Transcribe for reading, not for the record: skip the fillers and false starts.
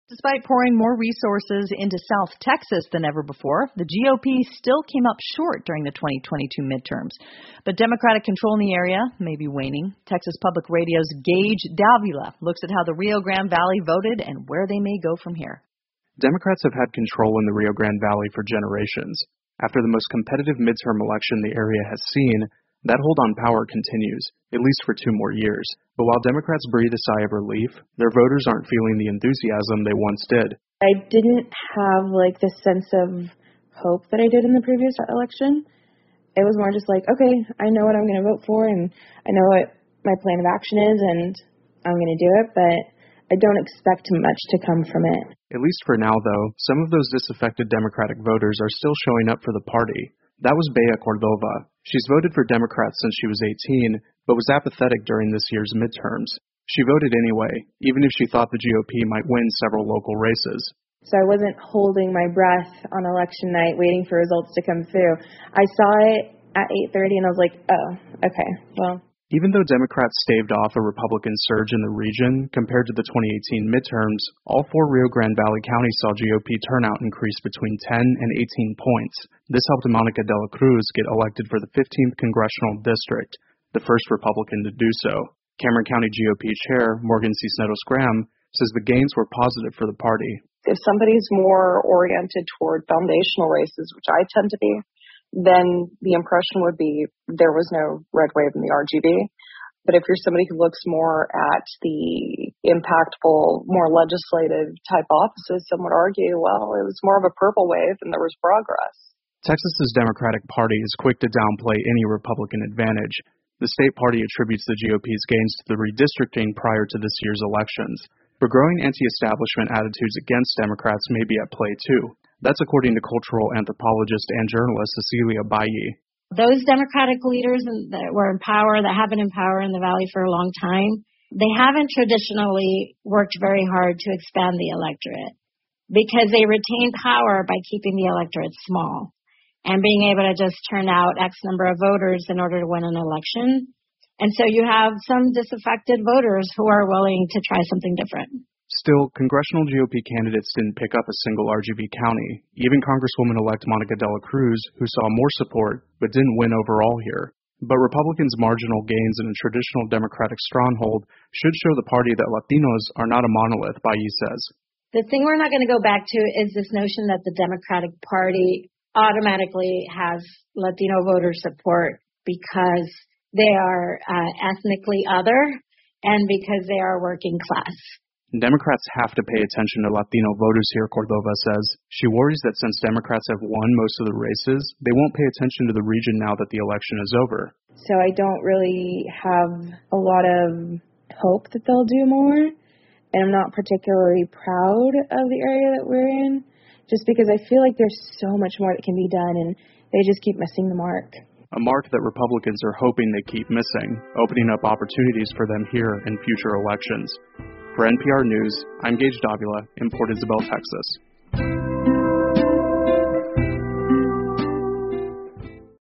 Despite pouring more resources into South Texas than ever before, the GOP still came up short during the 2022 midterms. But Democratic control in the area may be waning. Texas Public Radio's Gage Davila looks at how the Rio Grande Valley voted and where they may go from here. Democrats have had control in the Rio Grande Valley for generations. After the most competitive midterm election the area has seen, that hold on power continues, at least for 2 more years. But while Democrats breathe a sigh of relief, their voters aren't feeling the enthusiasm they once did. I didn't have the sense of hope that I did in the previous election. It was more just okay, I know what I'm going to vote for and I know what my plan of action is and I'm going to do it, but I don't expect much to come from it. At least for now, though, some of those disaffected Democratic voters are still showing up for the party. That was Bea Cordova. She's voted for Democrats since she was 18, but was apathetic during this year's midterms. She voted anyway, even if she thought the GOP might win several local races. So I wasn't holding my breath on election night waiting for results to come through. I saw it at 8:30 and I was like, oh, okay, well. Even though Democrats staved off a Republican surge in the region compared to the 2018 midterms, all 4 Rio Grande Valley counties saw GOP turnout increase between 10 and 18 points. This helped Monica de la Cruz get elected for the 15th Congressional District, the first Republican to do so. Cameron County GOP Chair Morgan Cisneros Graham says the gains were positive for the party. If somebody's more oriented toward foundational races, which I tend to be, then the impression would be there was no red wave in the RGV. But if you're somebody who looks more at the impactful, more legislative type offices, some would argue, well, it was more of a purple wave and there was progress. Texas's Democratic Party is quick to downplay any Republican advantage. The state party attributes the GOP's gains to the redistricting prior to this year's elections. But growing anti-establishment attitudes against Democrats may be at play too. That's according to cultural anthropologist and journalist Cecilia Bayi. Those Democratic leaders that were in power, that have been in power in the Valley for a long time, they haven't traditionally worked very hard to expand the electorate because they retain power by keeping the electorate small and being able to just turn out X number of voters in order to win an election. And so you have some disaffected voters who are willing to try something different. Still, congressional GOP candidates didn't pick up a single RGV county. Even Congresswoman-elect Monica de la Cruz, who saw more support but didn't win overall here. But Republicans' marginal gains in a traditional Democratic stronghold should show the party that Latinos are not a monolith, Bayi says. The thing we're not going to go back to is this notion that the Democratic Party automatically has Latino voter support because they are ethnically other and because they are working class. Democrats have to pay attention to Latino voters here, Cordova says. She worries that since Democrats have won most of the races, they won't pay attention to the region now that the election is over. So I don't really have a lot of hope that they'll do more, and I'm not particularly proud of the area that we're in, just because I feel like there's so much more that can be done, and they just keep missing the mark. A mark that Republicans are hoping they keep missing, opening up opportunities for them here in future elections. For NPR News, I'm Gage Davila in Port Isabel, Texas.